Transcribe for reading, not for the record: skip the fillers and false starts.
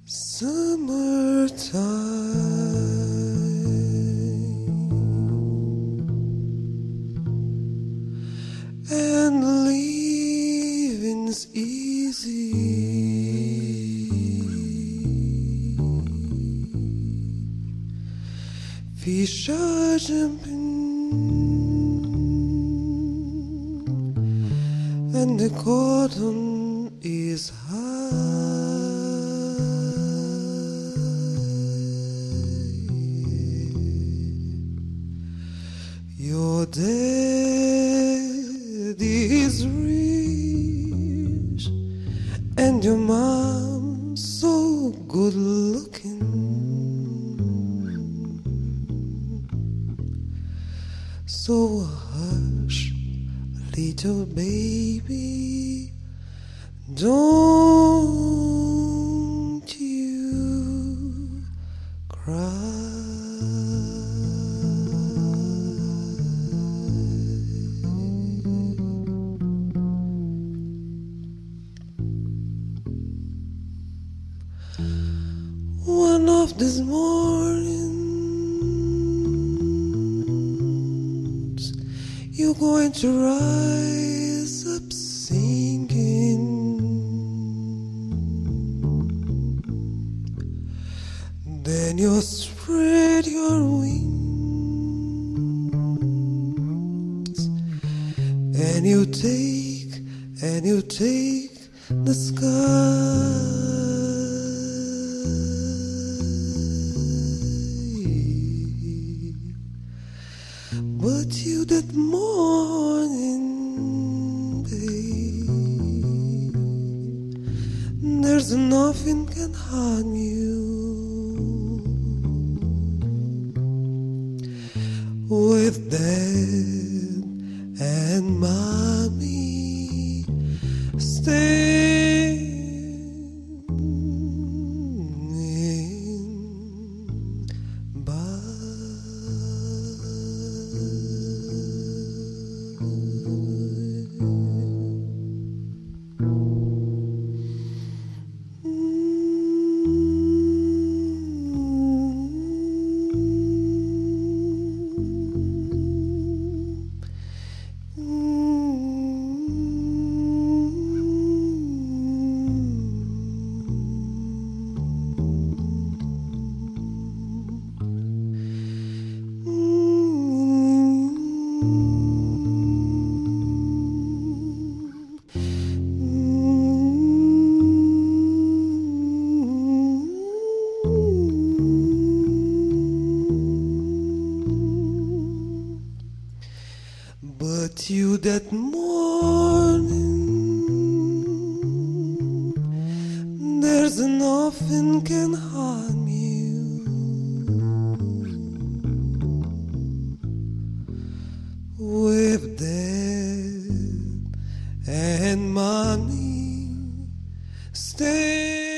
Summertime and living's easy. Fish are jumping and the cotton is high. Your daddy is rich and your mom so good looking. So hush, little baby, don't you cry. One of these mornings you're going to rise up singing. Then you'll spread your wings and you take the sky. But you that morning, babe, there's nothing can harm you. With Dad and Mommy standing by. But you that morning, there's nothing can harm you. With Dad and Mommy stay.